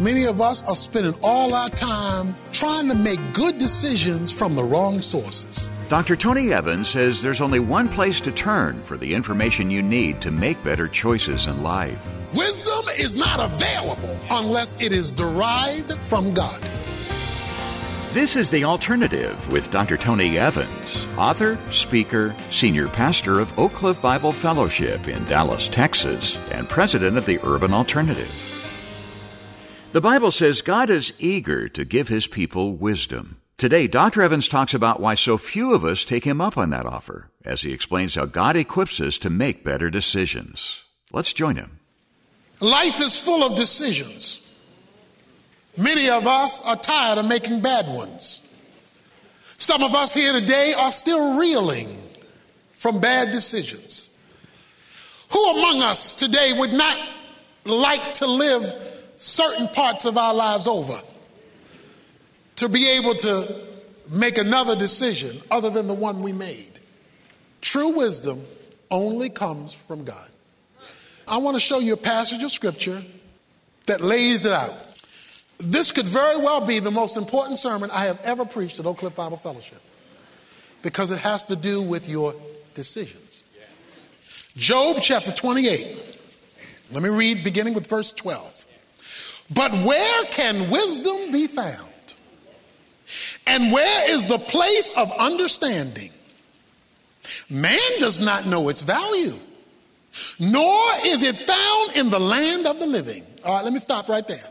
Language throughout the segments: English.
Many of us are spending all our time trying to make good decisions from the wrong sources. Dr. Tony Evans says there's only one place to turn for the information you need to make better choices in life. Wisdom is not available unless it is derived from God. This is The Alternative with Dr. Tony Evans, author, speaker, senior pastor of Oak Cliff Bible Fellowship in Dallas, Texas, and president of the Urban Alternative. The Bible says God is eager to give His people wisdom. Today, Dr. Evans talks about why so few of us take Him up on that offer, as he explains how God equips us to make better decisions. Let's join him. Life is full of decisions. Many of us are tired of making bad ones. Some of us here today are still reeling from bad decisions. Who among us today would not like to live certain parts of our lives over, to be able to make another decision other than the one we made? True wisdom only comes from God. I want to show you a passage of scripture that lays it out. This could very well be the most important sermon I have ever preached at Oak Cliff Bible Fellowship, because it has to do with your decisions. Job chapter 28. Let me read beginning with verse 12. But where can wisdom be found? And where is the place of understanding? Man does not know its value, nor is it found in the land of the living. All right, let me stop right there.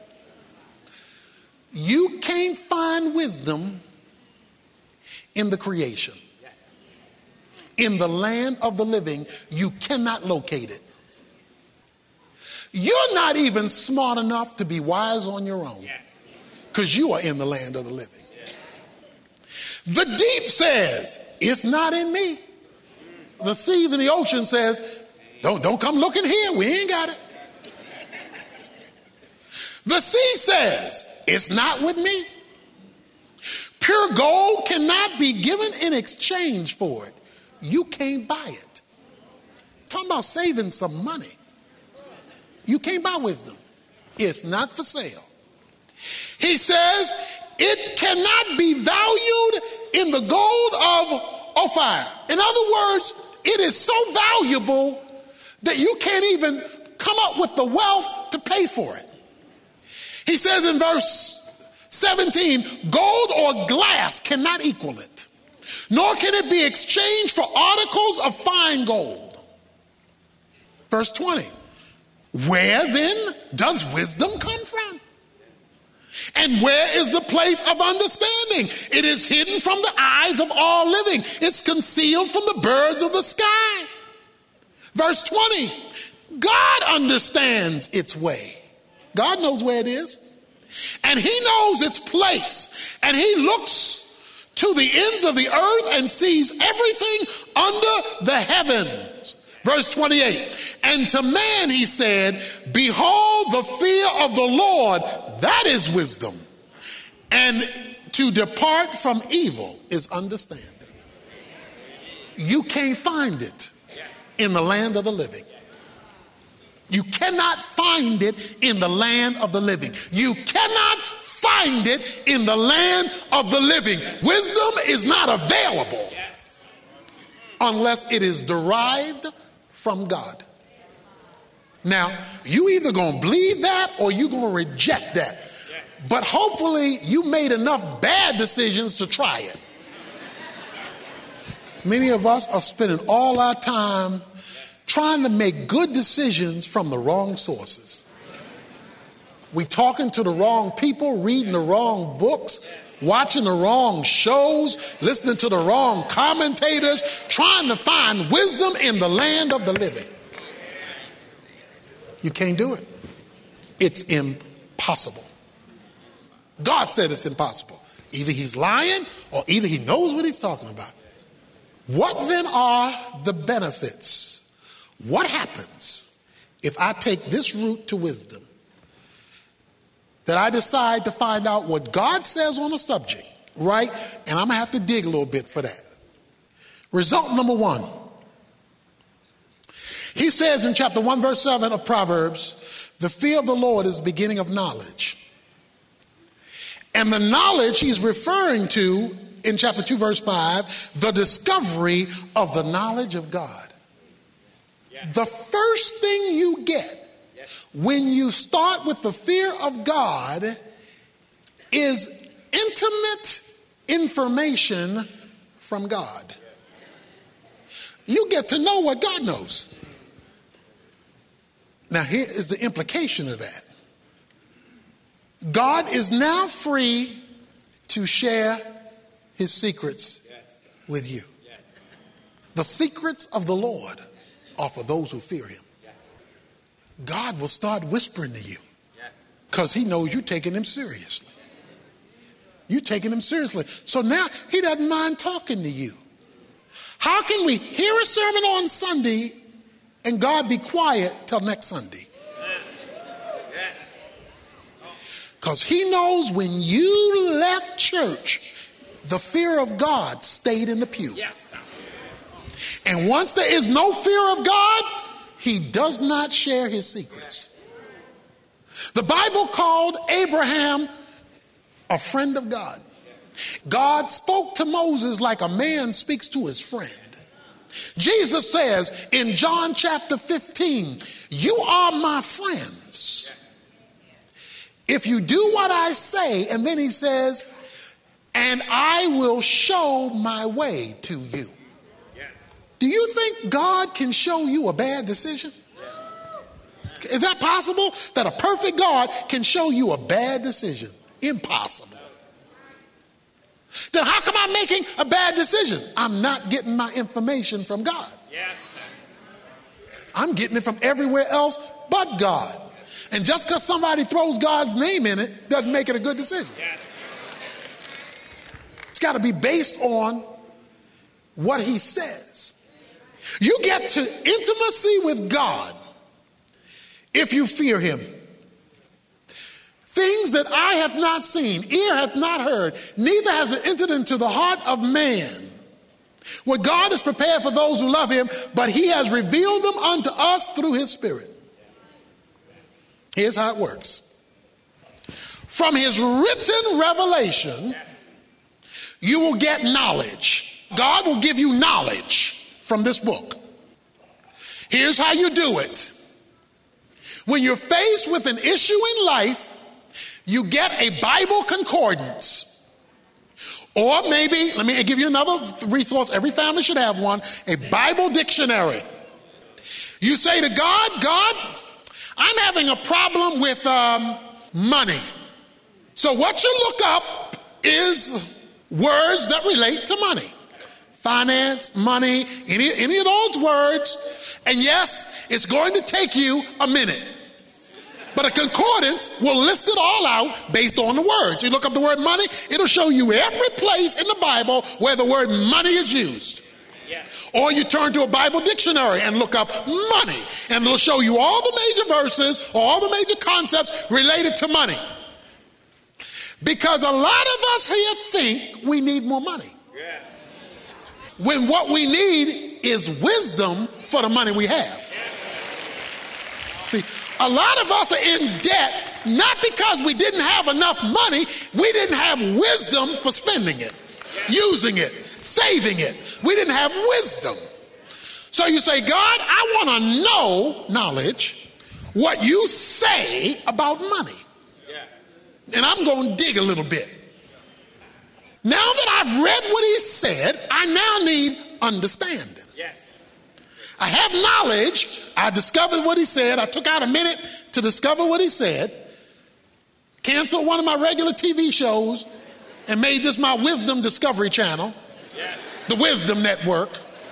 You can't find wisdom in the creation. In the land of the living, you cannot locate it. You're not even smart enough to be wise on your own, because you are in the land of the living. The deep says, it's not in me. The seas and the ocean says, don't come looking here, we ain't got it. The sea says, it's not with me. Pure gold cannot be given in exchange for it. You can't buy it. Talking about saving some money. You can't buy wisdom. It's not for sale. He says it cannot be valued in the gold of Ophir. In other words, it is so valuable that you can't even come up with the wealth to pay for it. He says in verse 17, gold or glass cannot equal it, nor can it be exchanged for articles of fine gold. Verse 20, where then does wisdom come from? And where is the place of understanding? It is hidden from the eyes of all living. It's concealed from the birds of the sky. Verse 20, God understands its way. God knows where it is. And he knows its place. And he looks to the ends of the earth and sees everything under the heavens. Verse 28, and to man he said, behold, the fear of the Lord, that is wisdom. And to depart from evil is understanding. You can't find it in the land of the living. You cannot find it in the land of the living. You cannot find it in the land of the living. Wisdom is not available unless it is derived from God. Now, you either going to believe that or you're going to reject that. But hopefully you made enough bad decisions to try it. Many of us are spending all our time trying to make good decisions from the wrong sources. We talking to the wrong people, reading the wrong books, watching the wrong shows, listening to the wrong commentators, trying to find wisdom in the land of the living. You can't do it. It's impossible. God said it's impossible. Either he's lying or either he knows what he's talking about. What then are the benefits? What happens if I take this route to wisdom? That I decide to find out what God says on a subject, right? And I'm going to have to dig a little bit for that. Result number one. He says in chapter 1, verse 7 of Proverbs, the fear of the Lord is the beginning of knowledge. And the knowledge he's referring to in chapter 2, verse 5, the discovery of the knowledge of God. Yes. The first thing you get when you start with the fear of God is intimate information from God. You get to know what God knows. Now, here is the implication of that. God is now free to share his secrets with you. The secrets of the Lord are for those who fear him. God will start whispering to you because he knows you're taking him seriously. You're taking him seriously. So now he doesn't mind talking to you. How can we hear a sermon on Sunday and God be quiet till next Sunday? Because he knows when you left church, the fear of God stayed in the pew. And once there is no fear of God, he does not share his secrets. The Bible called Abraham a friend of God. God spoke to Moses like a man speaks to his friend. Jesus says in John chapter 15, you are my friends if you do what I say. And then he says, and I will show my way to you. Do you think God can show you a bad decision? Is that possible? That a perfect God can show you a bad decision? Impossible. Then how come I'm making a bad decision? I'm not getting my information from God. I'm getting it from everywhere else but God. And just because somebody throws God's name in it doesn't make it a good decision. It's got to be based on what he says. You get to intimacy with God if you fear him. Things that eye hath not seen, ear hath not heard, neither has it entered into the heart of man. What God has prepared for those who love him, but he has revealed them unto us through his Spirit. Here's how it works. From his written revelation, you will get knowledge. God will give you knowledge from this book. Here's how you do it. When you're faced with an issue in life, you get a Bible concordance. Or maybe, let me give you another resource. Every family should have one. A Bible dictionary. You say to God, God, I'm having a problem with money. So what you look up is words that relate to money. Finance, money, any of those words. And yes, it's going to take you a minute. But a concordance will list it all out based on the words. You look up the word money, it'll show you every place in the Bible where the word money is used. Yes. Or you turn to a Bible dictionary and look up money, and it'll show you all the major verses or all the major concepts related to money. Because a lot of us here think we need more money. Yeah. When what we need is wisdom for the money we have. See, a lot of us are in debt, not because we didn't have enough money, we didn't have wisdom for spending it, using it, saving it. We didn't have wisdom. So you say, God, I want to know knowledge, what you say about money. And I'm going to dig a little bit. Now that I've read what he said, I now need understanding. I have knowledge. I discovered what he said. I took out a minute to discover what he said. Canceled one of my regular TV shows and made this my Wisdom Discovery Channel, the Wisdom Network.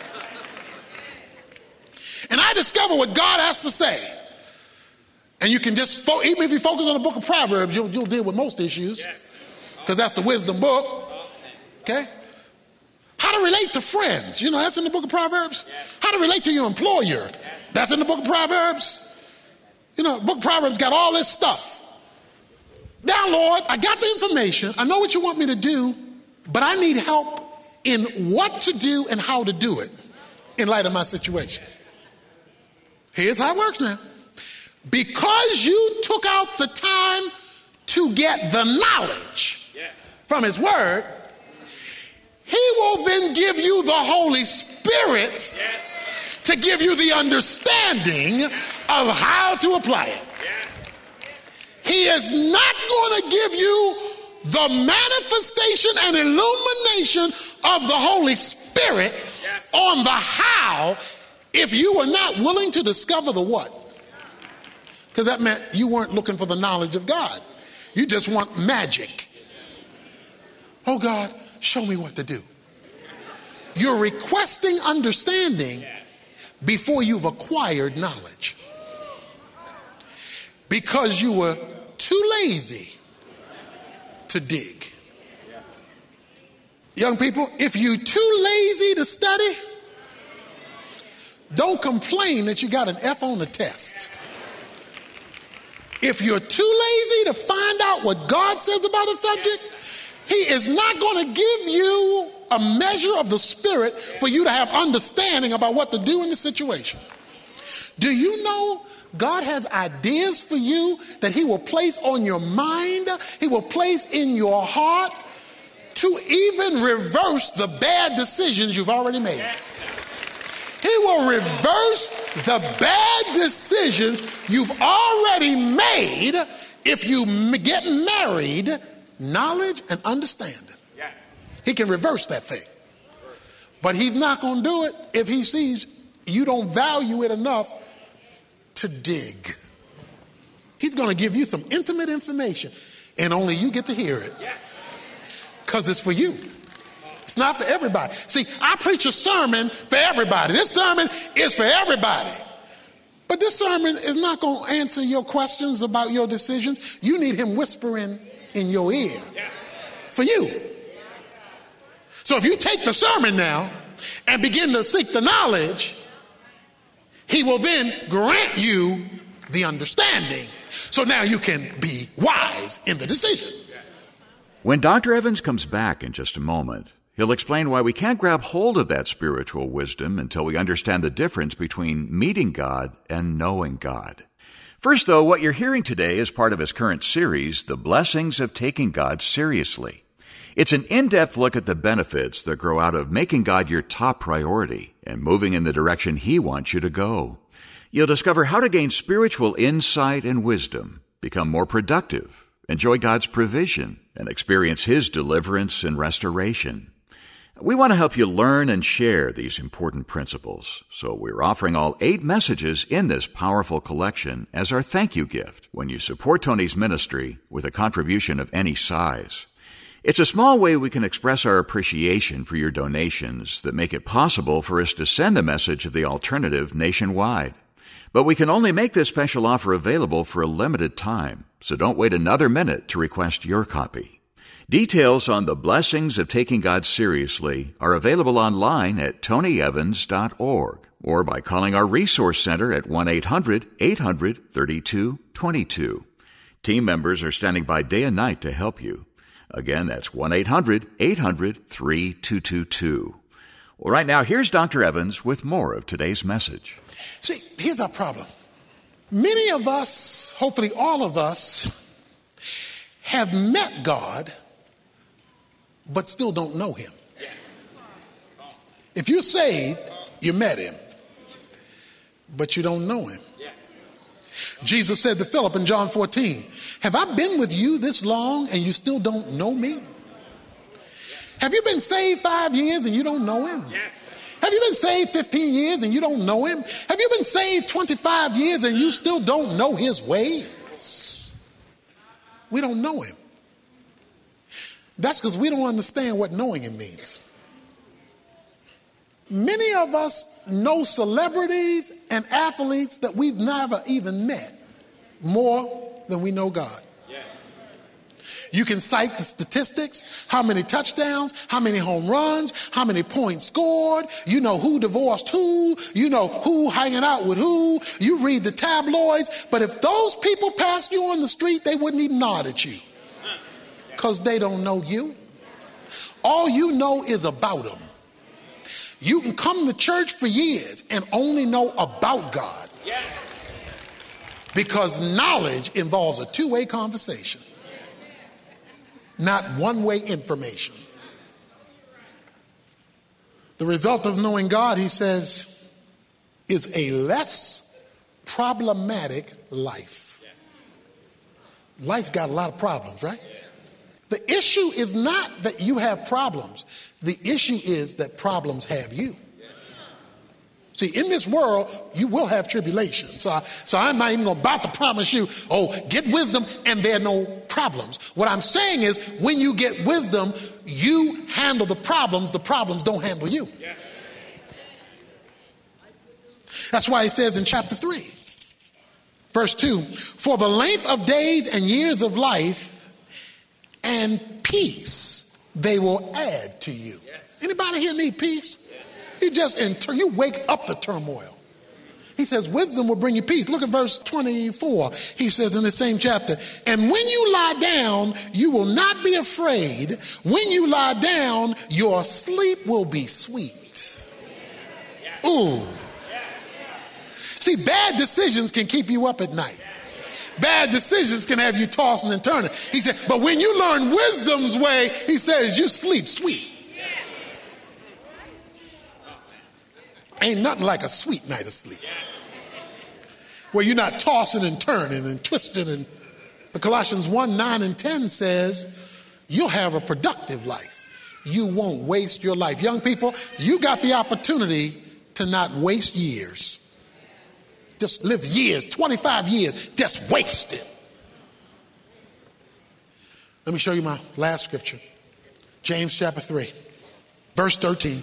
And I discovered what God has to say. And you can just, even if you focus on the book of Proverbs, you'll deal with most issues because that's the wisdom book. Okay? How to relate to friends. You know, that's in the book of Proverbs. How to relate to your employer. That's in the book of Proverbs. You know, the book of Proverbs got all this stuff. Now, Lord, I got the information. I know what you want me to do, but I need help in what to do and how to do it in light of my situation. Here's how it works now. Because you took out the time to get the knowledge from his word, he will then give you the Holy Spirit to give you the understanding of how to apply it. He is not going to give you the manifestation and illumination of the Holy Spirit on the how if you were not willing to discover the what. Because that meant you weren't looking for the knowledge of God. You just want magic. Oh God, show me what to do. You're requesting understanding before you've acquired knowledge. Because you were too lazy to dig. Young people, if you're too lazy to study, don't complain that you got an F on the test. If you're too lazy to find out what God says about a subject, he is not going to give you a measure of the Spirit for you to have understanding about what to do in the situation. Do you know God has ideas for you that he will place on your mind, he will place in your heart to even reverse the bad decisions you've already made? He will reverse the bad decisions you've already made if you get married, knowledge and understanding. He can reverse that thing. But he's not going to do it if he sees you don't value it enough to dig. He's going to give you some intimate information and only you get to hear it. Because it's for you. It's not for everybody. See, I preach a sermon for everybody. This sermon is for everybody. But this sermon is not going to answer your questions about your decisions. You need him whispering in your ear for you. So if you take the sermon now and begin to seek the knowledge, he will then grant you the understanding. So now you can be wise in the decision. When Dr. Evans comes back in just a moment, he'll explain why we can't grab hold of that spiritual wisdom until we understand the difference between meeting God and knowing God. First, though, what you're hearing today is part of his current series, The Blessings of Taking God Seriously. It's an in-depth look at the benefits that grow out of making God your top priority and moving in the direction he wants you to go. You'll discover how to gain spiritual insight and wisdom, become more productive, enjoy God's provision, and experience his deliverance and restoration. We want to help you learn and share these important principles, so we're offering all 8 messages in this powerful collection as our thank you gift when you support Tony's ministry with a contribution of any size. It's a small way we can express our appreciation for your donations that make it possible for us to send the message of the alternative nationwide. But we can only make this special offer available for a limited time, so don't wait another minute to request your copy. Details on the blessings of taking God seriously are available online at tonyevans.org or by calling our resource center at 1-800-800-3222. Team members are standing by day and night to help you. Again, that's 1-800-800-3222. Well, right now, here's Dr. Evans with more of today's message. See, here's our problem. Many of us, hopefully all of us, have met God, but still don't know him. If you're saved, you met him, but you don't know him. Jesus said to Philip in John 14, have I been with you this long and you still don't know me? Have you been saved 5 years and you don't know him? Have you been saved 15 years and you don't know him? Have you been saved 25 years and you still don't know his ways? We don't know him. That's because we don't understand what knowing him means. Many of us know celebrities and athletes that we've never even met more than we know God. You can cite the statistics, how many touchdowns, how many home runs, how many points scored. You know who divorced who. You know who hanging out with who. You read the tabloids. But if those people passed you on the street, they wouldn't even nod at you because they don't know you. All you know is about them. You can come to church for years and only know about God because knowledge involves a two-way conversation. not one-way information. The result of knowing God, he says, is a less problematic life. Life's got a lot of problems, right? The issue is not that you have problems. The issue is that problems have you. See, in this world, you will have tribulation. So I'm not even about to promise you, get wisdom and there are no problems. What I'm saying is when you get wisdom, you handle the problems don't handle you. That's why it says in chapter 3, verse 2, for the length of days and years of life and peace they will add to you. Anybody here need peace? You wake up the turmoil. He says wisdom will bring you peace. Look at verse 24. He says in the same chapter, and when you lie down, you will not be afraid. When you lie down, your sleep will be sweet. Ooh. See, bad decisions can keep you up at night. Bad decisions can have you tossing and turning. He said, but when you learn wisdom's way, he says you sleep sweet. Ain't nothing like a sweet night of sleep where you're not tossing and turning and twisting. And Colossians 1, 9 and 10 says you'll have a productive life. You won't waste your life. Young people, you got the opportunity to not waste years. Just live years, 25 years, just waste it. Let me show you my last scripture. James chapter 3, verse 13.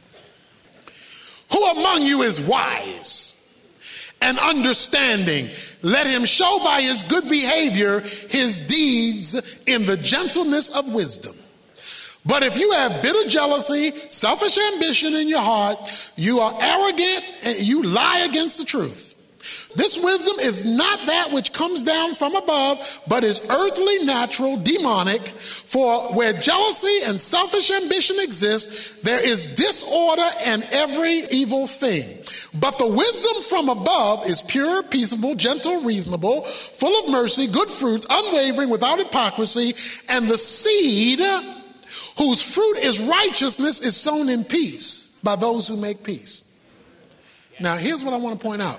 Who among you is wise and understanding? Let him show by his good behavior his deeds in the gentleness of wisdom. But if you have bitter jealousy, selfish ambition in your heart, you are arrogant and you lie against the truth. This wisdom is not that which comes down from above, but is earthly, natural, demonic. For where jealousy and selfish ambition exist, there is disorder and every evil thing. But the wisdom from above is pure, peaceable, gentle, reasonable, full of mercy, good fruits, unwavering, without hypocrisy. And the seed whose fruit is righteousness is sown in peace by those who make peace. Now, here's what I want to point out.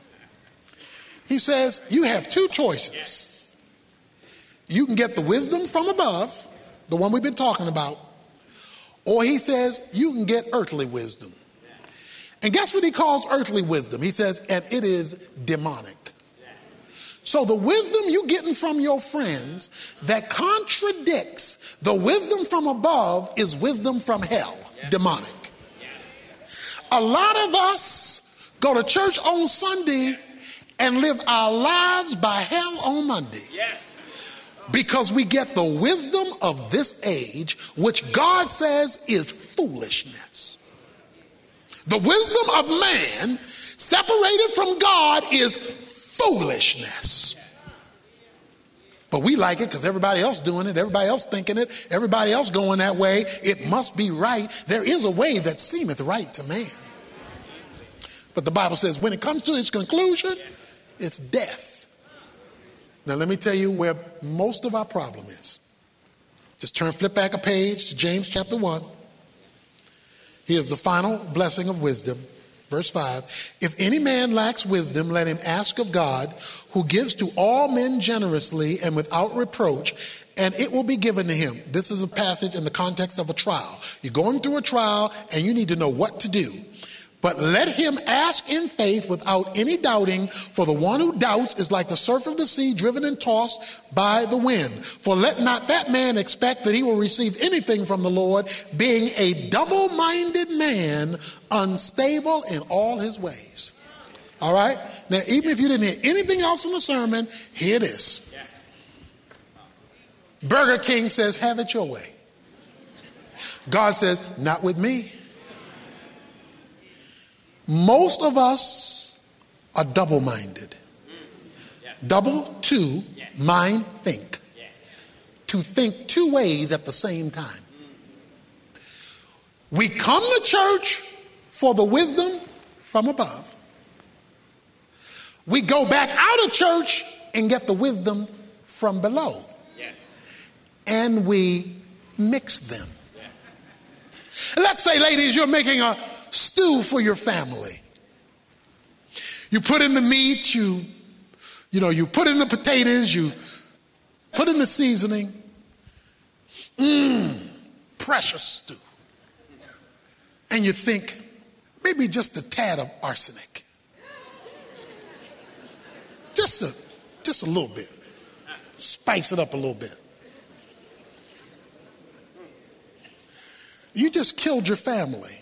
He says you have two choices. You can get the wisdom from above, the one we've been talking about, or he says you can get earthly wisdom. And guess what he calls earthly wisdom? He says, and it is demonic. So the wisdom you're getting from your friends that contradicts the wisdom from above is wisdom from hell, demonic. A lot of us go to church on Sunday and live our lives by hell on Monday. Because we get the wisdom of this age, which God says is foolishness. The wisdom of man separated from God is foolishness. But we like it because everybody else doing it, everybody else thinking it, everybody else going that way. It must be right. There is a way that seemeth right to man. But the Bible says when it comes to its conclusion, it's death. Now let me tell you where most of our problem is. Just flip back a page to James chapter 1. Here's the final blessing of wisdom. Verse 5. If any man lacks wisdom, let him ask of God, who gives to all men generously and without reproach, and it will be given to him. This is a passage in the context of a trial. You're going through a trial and you need to know what to do. But let him ask in faith without any doubting, for the one who doubts is like the surf of the sea driven and tossed by the wind. For let not that man expect that he will receive anything from the Lord, being a double-minded man, unstable in all his ways. All right? Now, even if you didn't hear anything else in the sermon, here it is. Burger King says, have it your way. God says, not with me. Most of us are double-minded. Double, two, mind, think. To think two ways at the same time. We come to church for the wisdom from above. We go back out of church and get the wisdom from below. And and we mix them. Let's say, ladies, you're making a stew for your family. You put in the meat, you put in the potatoes, you put in the seasoning. Precious stew. And you think, maybe just a tad of arsenic. Just a little bit. Spice it up a little bit. You just killed your family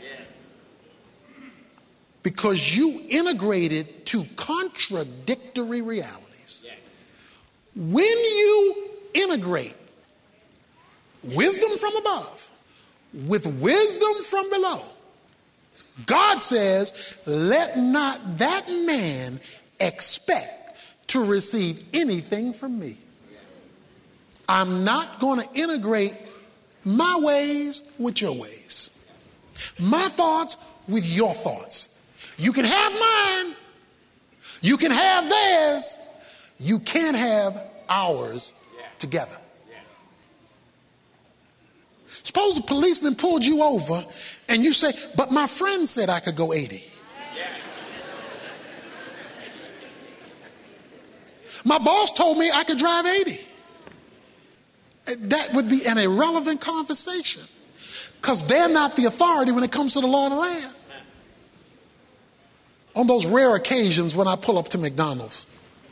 because you integrated two contradictory realities. When you integrate wisdom from above with wisdom from below, God says, let not that man expect to receive anything from me. I'm not going to integrate my ways with your ways, my thoughts with your thoughts. You can have mine, you can have theirs, you can't have ours together. Suppose a policeman pulled you over and you say, but my friend said I could go 80. My boss told me I could drive 80. That would be an irrelevant conversation because they're not the authority when it comes to the law of the land. On those rare occasions when I pull up to McDonald's,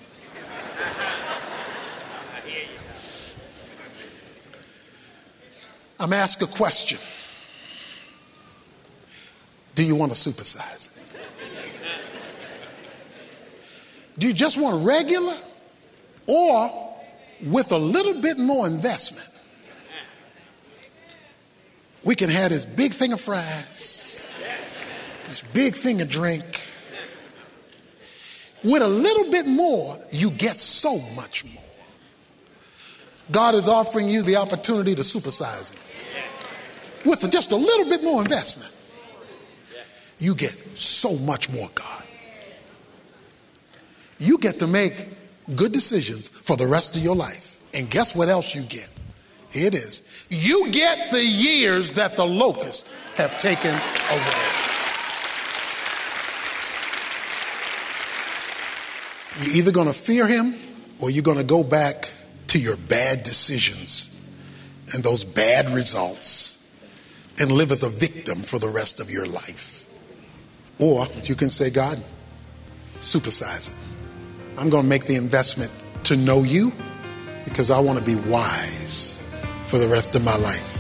I'm asked a question. Do you want to supersize it? Do you just want regular or with a little bit more investment? We can have this big thing of fries, this big thing of drink. With a little bit more, you get so much more. God is offering you the opportunity to supersize it. With just a little bit more investment, you get so much more, God. You get to make good decisions for the rest of your life. And guess what else you get? Here it is. You get the years that the locusts have taken away. You're either going to fear him or you're going to go back to your bad decisions and those bad results and live as a victim for the rest of your life. Or you can say, God, supersize it. I'm going to make the investment to know you because I want to be wise for the rest of my life.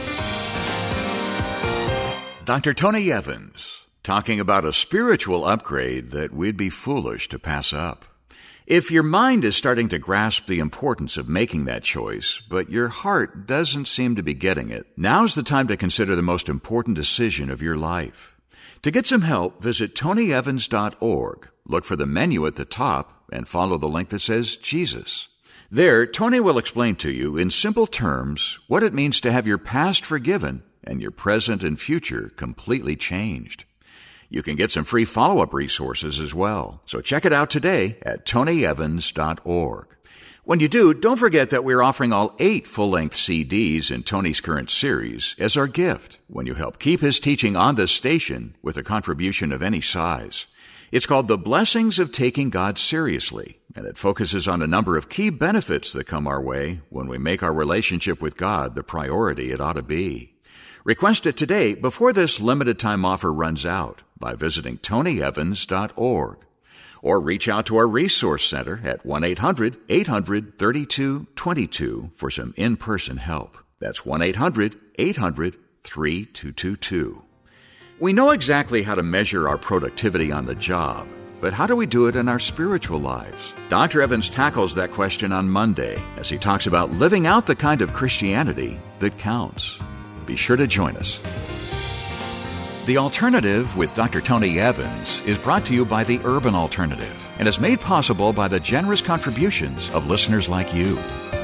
Dr. Tony Evans, talking about a spiritual upgrade that we'd be foolish to pass up. If your mind is starting to grasp the importance of making that choice, but your heart doesn't seem to be getting it, now's the time to consider the most important decision of your life. To get some help, visit tonyevans.org. Look for the menu at the top and follow the link that says Jesus. There, Tony will explain to you in simple terms what it means to have your past forgiven and your present and future completely changed. You can get some free follow-up resources as well. So check it out today at tonyevans.org. When you do, don't forget that we're offering all 8 full-length CDs in Tony's current series as our gift when you help keep his teaching on this station with a contribution of any size. It's called The Blessings of Taking God Seriously, and it focuses on a number of key benefits that come our way when we make our relationship with God the priority it ought to be. Request it today before this limited-time offer runs out by visiting tonyevans.org. Or reach out to our Resource Center at 1-800-800-3222 for some in-person help. That's 1-800-800-3222. We know exactly how to measure our productivity on the job, but how do we do it in our spiritual lives? Dr. Evans tackles that question on Monday as he talks about living out the kind of Christianity that counts. Be sure to join us. The Alternative with Dr. Tony Evans is brought to you by the Urban Alternative and is made possible by the generous contributions of listeners like you.